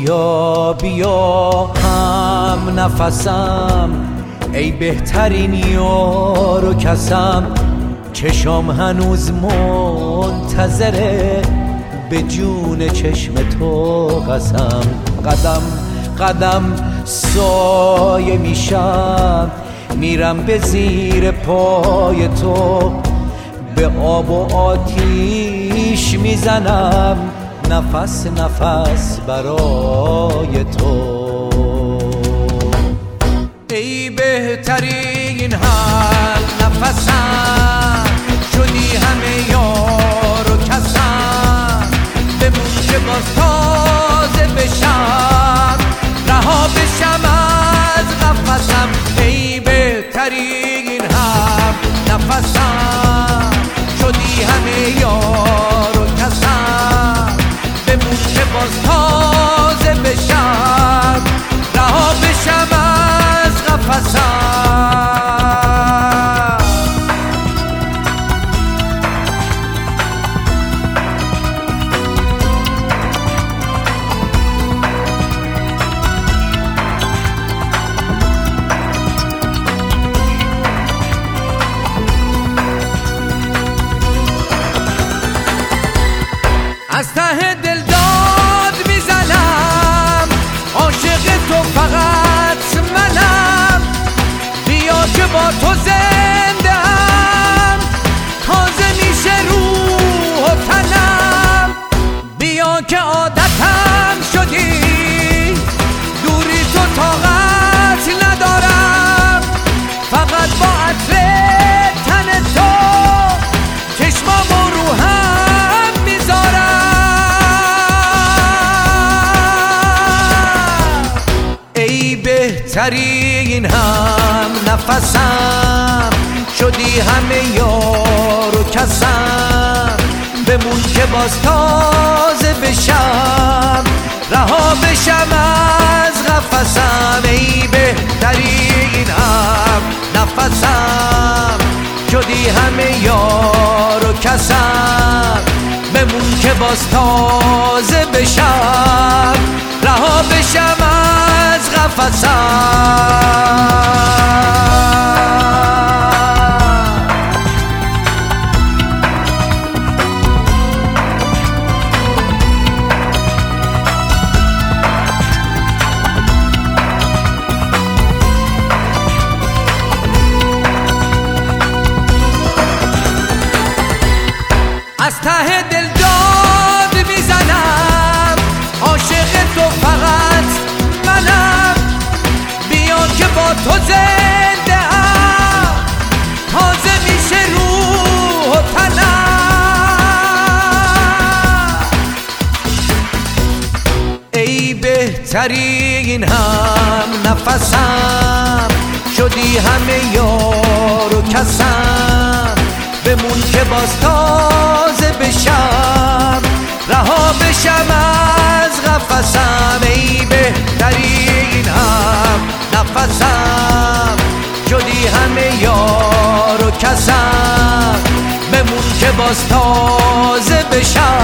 بیا بیا هم نفسم، ای بهترین یار و کسم. چشم هنوز منتظره، به جون چشم تو قسم. قدم قدم سایه میشم، میرم به زیر پای تو. به آب و آتیش میزنم، نفس نفس برای تو. ای بهترین هم نفسم، شدی همه یار و کسم. بمون که باز تازه بشم، رها بشم از قفسم. ای بهترین هم نفسم، شدی همه یار و کسم. بمون که باز تازه بشم، رها بشم از قفسم. از ته دل داد میزنم، عاشق تو فقط منم. بیا که با تو زنده‌ام، تازه میشه روح و تنم. بیا که عادتم شدی، دوری تو طاقت ندارم. فقط با عطر تن تو چشمامو رو هم میذارم. ای بهترین هم نفسم، شدی همه یار و کسم. بمون که باز تازه بشم، رها بشم از قفسم. ای بهترین هم نفسم، شدی همه یار و کسم. بمون که باز تازه بشم، رها بشم از قفسم. از ته دل داد میزنم، عاشق تو فقط منم. بیا که با تو زنده‌ام، تازه میشه روح و تنم. ای بهترین هم نفسم، شدی همه یار و کسم. بمون که باز تازه بشم، رها بشم از قفسم. ای بهترین هم نفسم، شدی همه یار و کسم. بمون که باز تازه بشم،